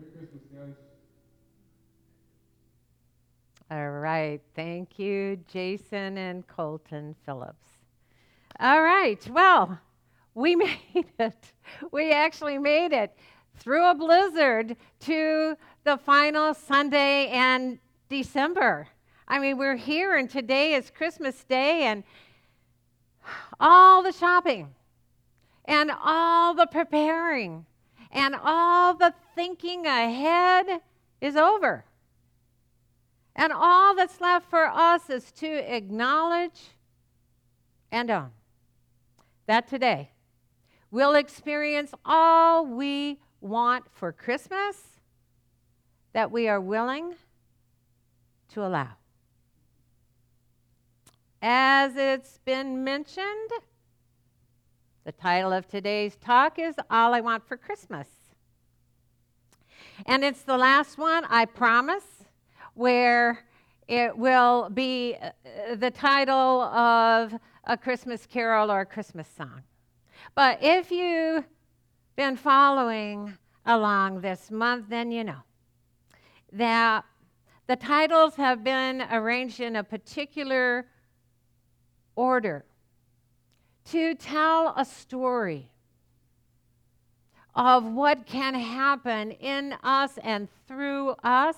Christmas, guys. All right. Thank you, Jason and Colton Phillips. All right. Well, we made it. We actually made it through a blizzard to the final Sunday in December. I mean, we're here, and today is Christmas Day, and all the shopping, and all the preparing, and all the thinking ahead is over. And all that's left for us is to acknowledge and own that today we'll experience all we want for Christmas that we are willing to allow. As it's been mentioned, the title of today's talk is All I Want for Christmas. And it's the last one, I promise, where it will be the title of a Christmas carol or a Christmas song. But if you've been following along this month, then you know that the titles have been arranged in a particular order to tell a story of what can happen in us and through us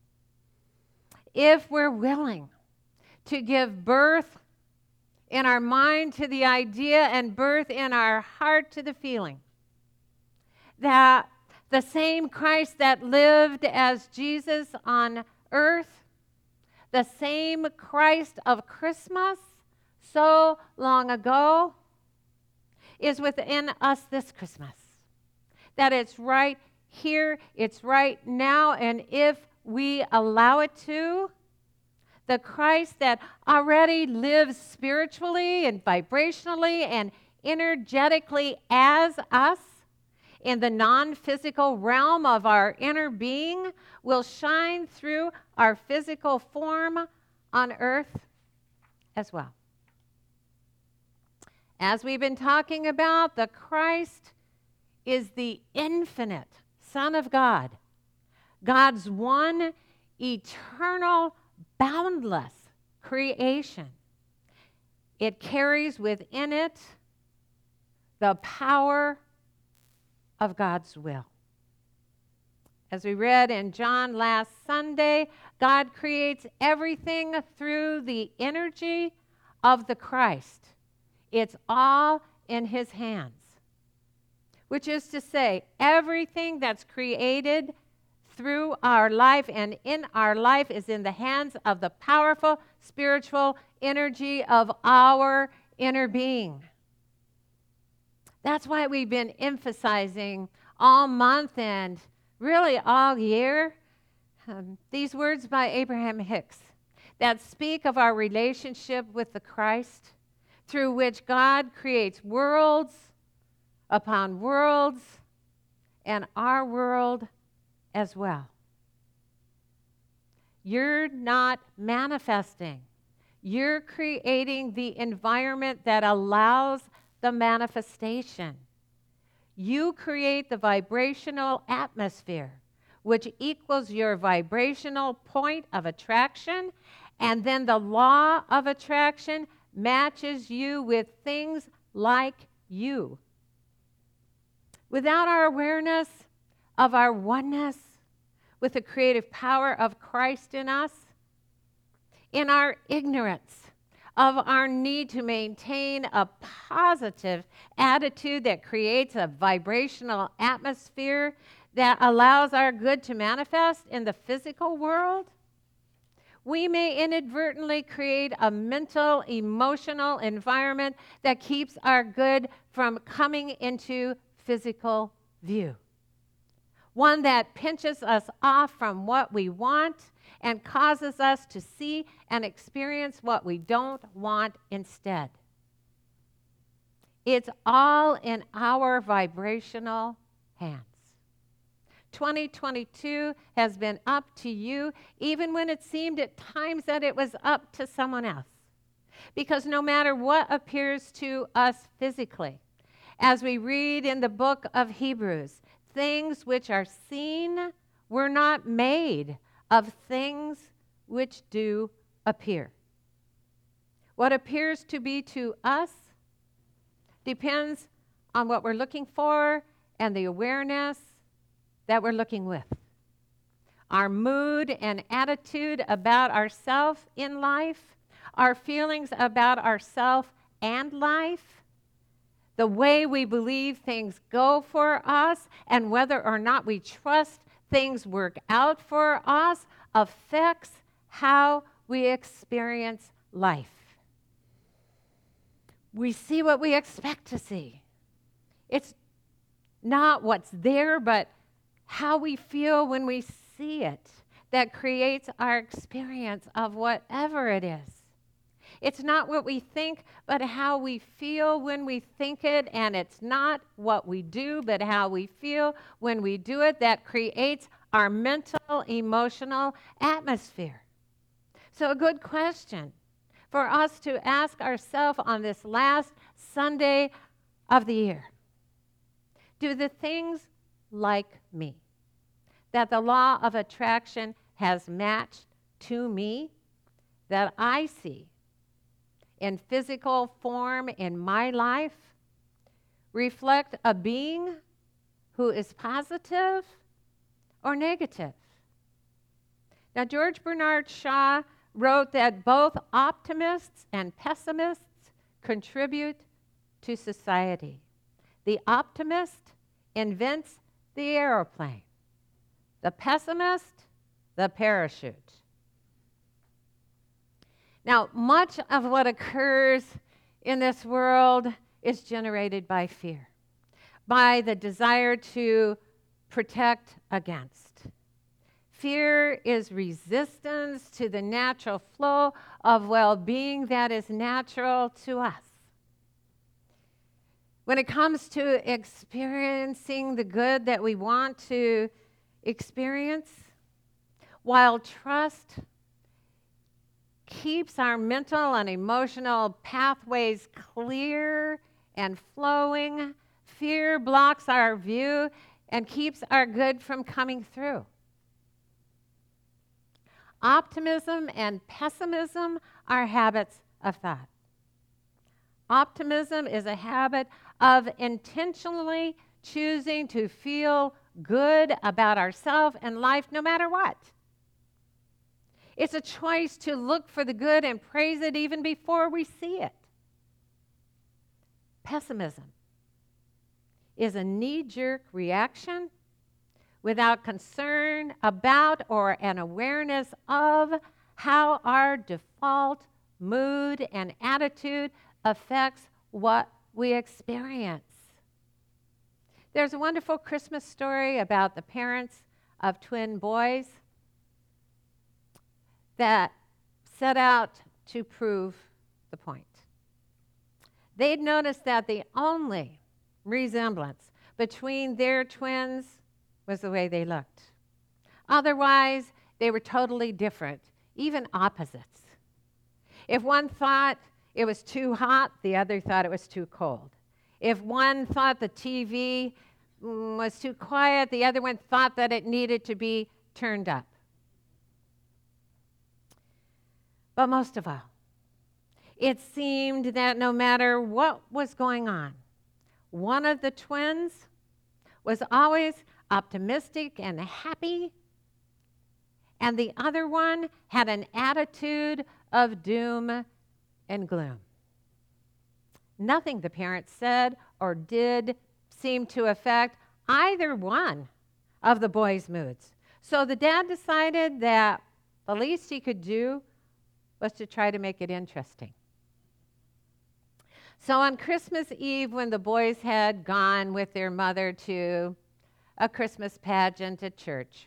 if we're willing to give birth in our mind to the idea and birth in our heart to the feeling that the same Christ that lived as Jesus on earth, the same Christ of Christmas so long ago, is within us this Christmas. That it's right here, it's right now, and if we allow it to, the Christ that already lives spiritually and vibrationally and energetically as us in the non-physical realm of our inner being will shine through our physical form on earth as well. As we've been talking about, the Christ is the infinite Son of God, God's one eternal, boundless creation. It carries within it the power of God's will. As we read in John last Sunday, God creates everything through the energy of the Christ. It's all in his hands, which is to say, everything that's created through our life and in our life is in the hands of the powerful spiritual energy of our inner being. That's why we've been emphasizing all month and really all year these words by Abraham Hicks that speak of our relationship with the Christ, through which God creates worlds upon worlds and our world as well. You're not manifesting. You're creating the environment that allows the manifestation. You create the vibrational atmosphere, which equals your vibrational point of attraction, and then the law of attraction matches you with things like you. Without our awareness of our oneness with the creative power of Christ in us, in our ignorance of our need to maintain a positive attitude that creates a vibrational atmosphere that allows our good to manifest in the physical world, we may inadvertently create a mental, emotional environment that keeps our good from coming into physical view. One that pinches us off from what we want and causes us to see and experience what we don't want instead. It's all in our vibrational hands. 2022 has been up to you, even when it seemed at times that it was up to someone else. Because no matter what appears to us physically, as we read in the book of Hebrews, things which are seen we're not made of things which do appear. What appears to be to us depends on what we're looking for and the awareness that we're looking with. Our mood and attitude about ourselves in life, our feelings about ourselves and life, the way we believe things go for us, and whether or not we trust things work out for us affects how we experience life. We see what we expect to see. It's not what's there, but how we feel when we see it that creates our experience of whatever it is. It's not what we think, but how we feel when we think it, and it's not what we do, but how we feel when we do it that creates our mental, emotional atmosphere. So a good question for us to ask ourselves on this last Sunday of the year. Do the things like me that the law of attraction has matched to me, that I see in physical form in my life, reflect a being who is positive or negative? Now, George Bernard Shaw wrote that both optimists and pessimists contribute to society. The optimist invents the airplane, the pessimist, the parachute. Now, much of what occurs in this world is generated by fear, by the desire to protect against. Fear is resistance to the natural flow of well-being that is natural to us. When it comes to experiencing the good that we want to experience, while trust keeps our mental and emotional pathways clear and flowing, fear blocks our view and keeps our good from coming through. Optimism and pessimism are habits of thought. Optimism is a habit of intentionally choosing to feel good about ourselves and life no matter what. It's a choice to look for the good and praise it even before we see it. Pessimism is a knee-jerk reaction without concern about or an awareness of how our default mood and attitude affects what we experience. There's a wonderful Christmas story about the parents of twin boys that set out to prove the point. They'd noticed that the only resemblance between their twins was the way they looked. Otherwise, they were totally different, even opposites. If one thought it was too hot, the other thought it was too cold. If one thought the TV was too quiet, the other one thought that it needed to be turned up. But most of all, it seemed that no matter what was going on, one of the twins was always optimistic and happy, and the other one had an attitude of doom and gloom. Nothing the parents said or did seemed to affect either one of the boys' moods. So the dad decided that the least he could do was to try to make it interesting. So on Christmas Eve, when the boys had gone with their mother to a Christmas pageant at church,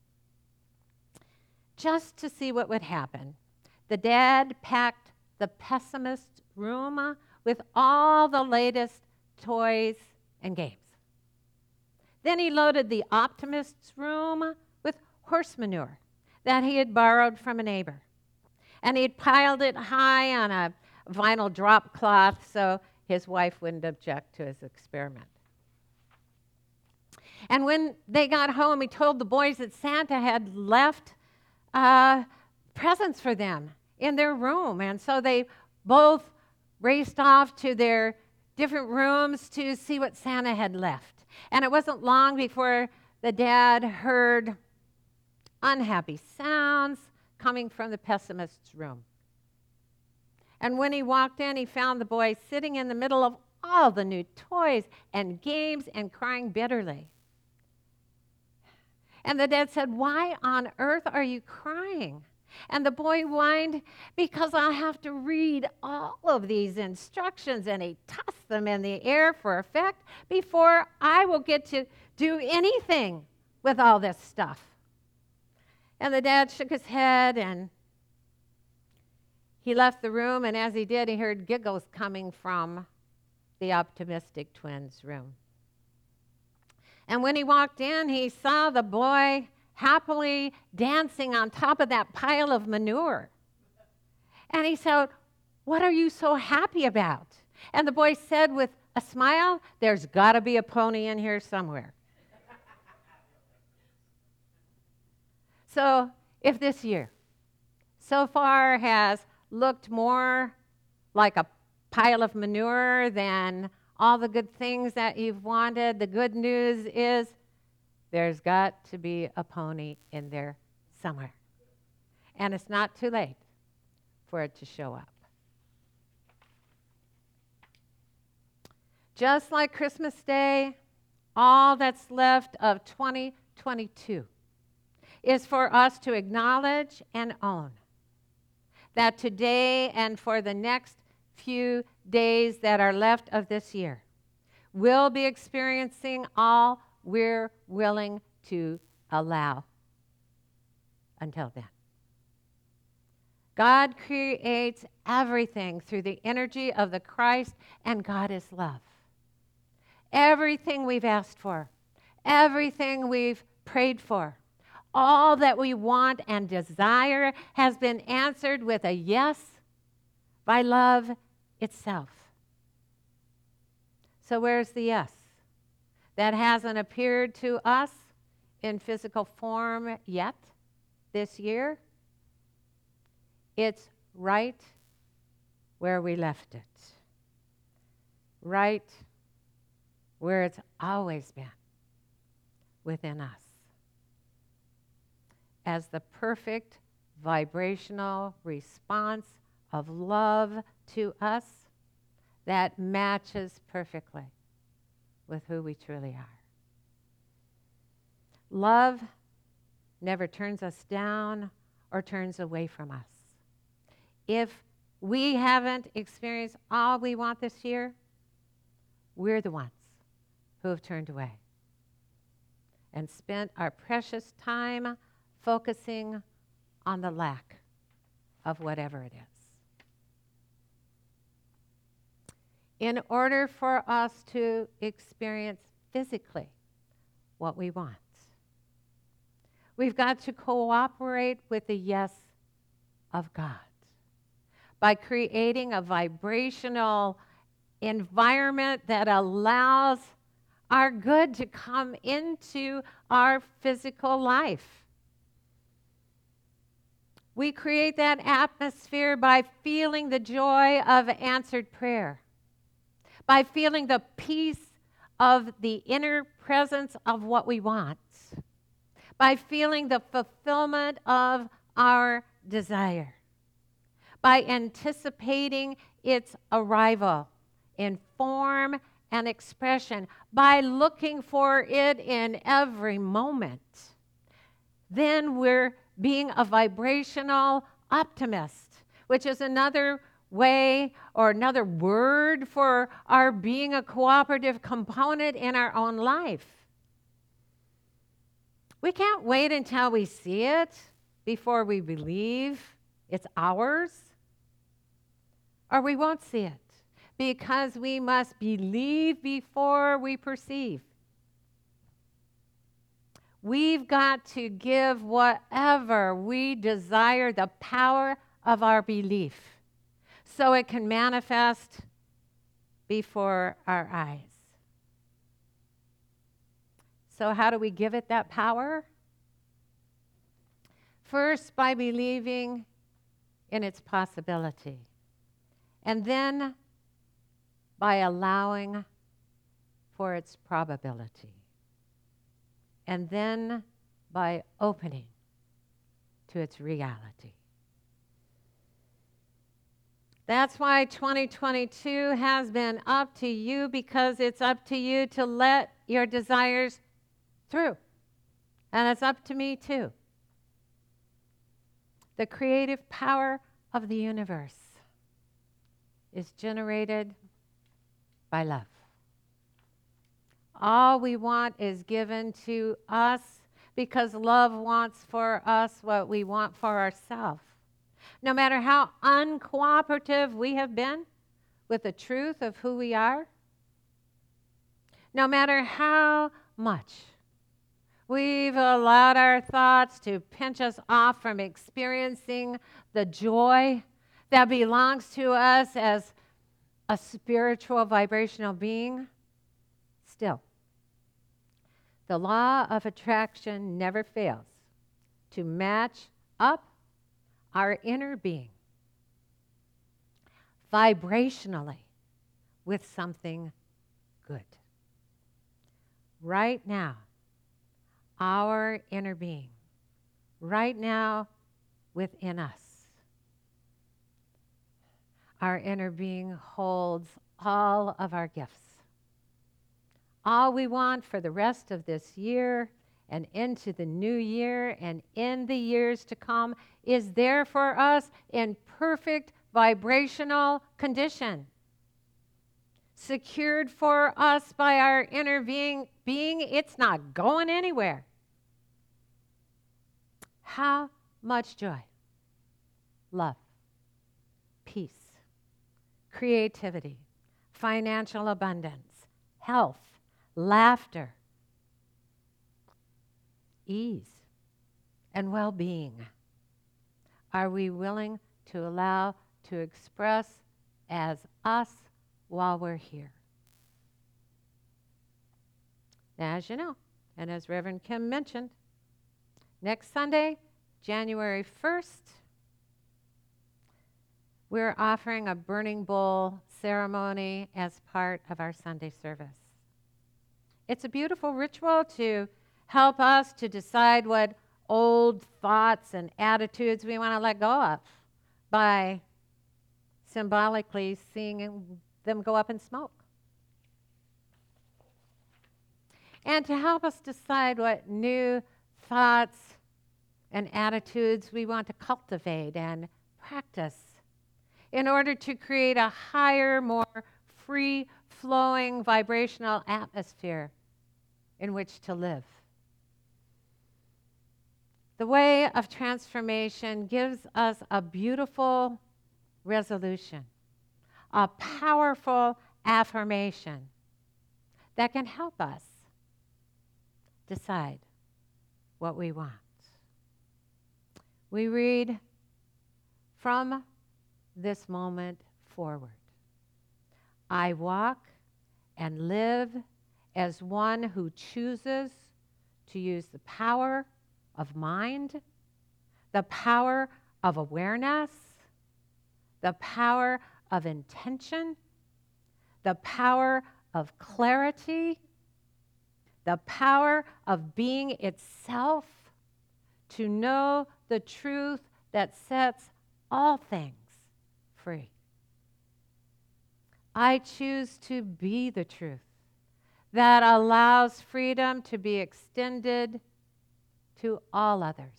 just to see what would happen, the dad packed the pessimist room with all the latest toys and games. Then he loaded the optimist's room with horse manure that he had borrowed from a neighbor. And he'd piled it high on a vinyl drop cloth so his wife wouldn't object to his experiment. And when they got home, he told the boys that Santa had left presents for them in their room. And so they both raced off to their different rooms to see what Santa had left. And it wasn't long before the dad heard unhappy sounds coming from the pessimist's room. And when he walked in, he found the boy sitting in the middle of all the new toys and games and crying bitterly. And the dad said, "Why on earth are you crying?" And the boy whined, "Because I'll have to read all of these instructions," and he tossed them in the air for effect, "before I will get to do anything with all this stuff." And the dad shook his head and he left the room, and as he did, he heard giggles coming from the optimistic twins' room. And when he walked in, he saw the boy happily dancing on top of that pile of manure. And he said, "What are you so happy about?" And the boy said with a smile, "There's got to be a pony in here somewhere." So if this year so far has looked more like a pile of manure than all the good things that you've wanted, the good news is there's got to be a pony in there somewhere. And it's not too late for it to show up. Just like Christmas Day, all that's left of 2022 is for us to acknowledge and own that today and for the next few days that are left of this year, we'll be experiencing all we're willing to allow until then. God creates everything through the energy of the Christ, and God is love. Everything we've asked for, everything we've prayed for, all that we want and desire has been answered with a yes by love itself. So where's the yes? That hasn't appeared to us in physical form yet this year. It's right where we left it. Right where it's always been, within us. As the perfect vibrational response of love to us that matches perfectly with who we truly are. Love never turns us down or turns away from us. If we haven't experienced all we want this year, we're the ones who have turned away and spent our precious time focusing on the lack of whatever it is. In order for us to experience physically what we want, we've got to cooperate with the yes of God by creating a vibrational environment that allows our good to come into our physical life. We create that atmosphere by feeling the joy of answered prayer, by feeling the peace of the inner presence of what we want, by feeling the fulfillment of our desire, by anticipating its arrival in form and expression, by looking for it in every moment. Then we're being a vibrational optimist, which is another way or another word for our being a cooperative component in our own life. We can't wait until we see it before we believe it's ours, or we won't see it because we must believe before we perceive. We've got to give whatever we desire the power of our belief so it can manifest before our eyes. So how do we give it that power? First, by believing in its possibility. And then by allowing for its probability. And then by opening to its reality. That's why 2022 has been up to you, because it's up to you to let your desires through. And it's up to me too. The creative power of the universe is generated by love. All we want is given to us because love wants for us what we want for ourselves. No matter how uncooperative we have been with the truth of who we are, no matter how much we've allowed our thoughts to pinch us off from experiencing the joy that belongs to us as a spiritual vibrational being, still, the law of attraction never fails to match up our inner being vibrationally with something good. Right now, our inner being, right now within us, our inner being holds all of our gifts. All we want for the rest of this year and into the new year and in the years to come is there for us in perfect vibrational condition. Secured for us by our inner being, it's not going anywhere. How much joy, love, peace, creativity, financial abundance, health, laughter, ease, and well-being are we willing to allow to express as us while we're here? Now, as you know, and as Reverend Kim mentioned, next Sunday, January 1st, we're offering a burning bowl ceremony as part of our Sunday service. It's a beautiful ritual to help us to decide what old thoughts and attitudes we want to let go of by symbolically seeing them go up in smoke. And to help us decide what new thoughts and attitudes we want to cultivate and practice in order to create a higher, more free-flowing vibrational atmosphere in which to live. The way of transformation gives us a beautiful resolution, a powerful affirmation that can help us decide what we want. We read from this moment forward. I walk and live as one who chooses to use the power of mind, the power of awareness, the power of intention, the power of clarity, the power of being itself, to know the truth that sets all things free. I choose to be the truth that allows freedom to be extended to all others.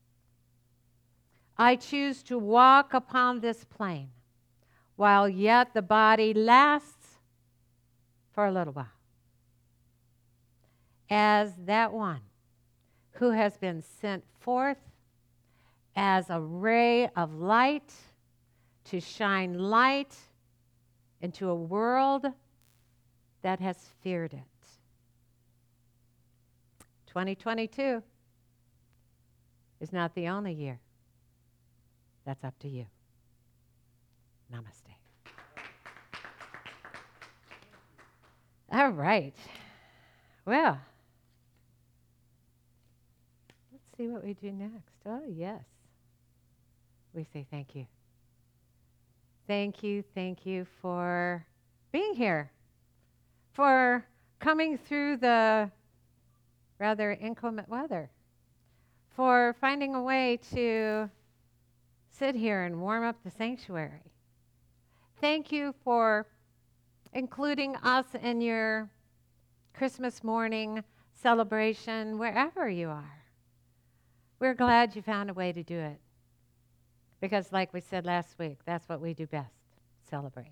I choose to walk upon this plane while yet the body lasts for a little while, as that one who has been sent forth as a ray of light to shine light into a world that has feared it. 2022 is not the only year. That's up to you. Namaste. All right. Well, see what we do next. Oh, yes. We say thank you. Thank you for being here, for coming through the rather inclement weather, for finding a way to sit here and warm up the sanctuary. Thank you for including us in your Christmas morning celebration, wherever you are. We're glad you found a way to do it. Because, like we said last week, that's what we do best, celebrate.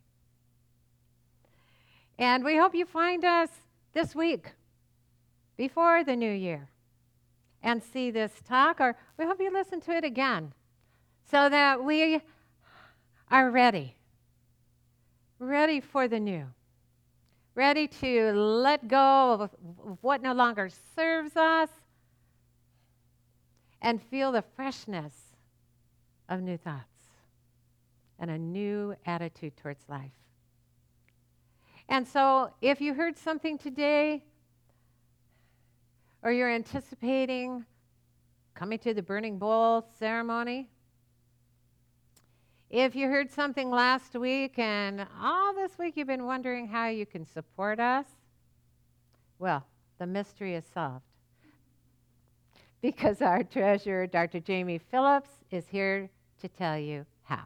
And we hope you find us this week before the new year and see this talk, or we hope you listen to it again so that we are ready for the new, ready to let go of what no longer serves us and feel the freshness of new thoughts and a new attitude towards life. And so if you heard something today, or you're anticipating coming to the burning bowl ceremony, if you heard something last week and all this week you've been wondering how you can support us, well, the mystery is solved. Because our treasurer, Dr. Jamie Phillips, is here to tell you how.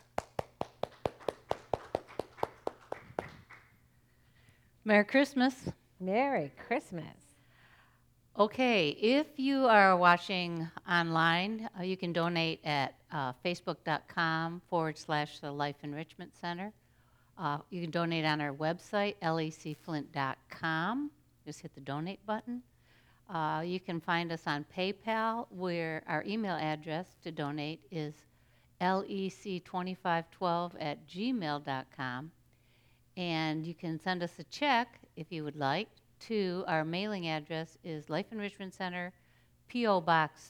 Merry Christmas. Merry Christmas. Okay, if you are watching online, you can donate at facebook.com/the Life Enrichment Center. You can donate on our website, lecflint.com. Just hit the donate button. You can find us on PayPal, where our email address to donate is lec2512@gmail.com. And you can send us a check if you would like to. Our mailing address is Life Enrichment Center, P.O. Box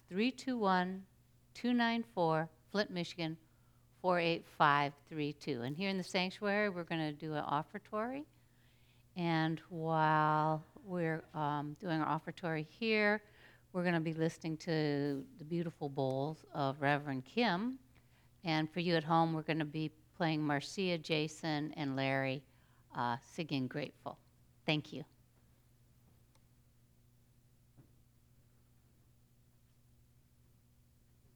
321-294, Flint, Michigan 48532. And here in the sanctuary, we're going to do an offertory. And while we're doing our offertory here, we're going to be listening to the beautiful bowls of Reverend Kim. And for you at home, we're going to be playing Marcia, Jason, and Larry singing Grateful. Thank you.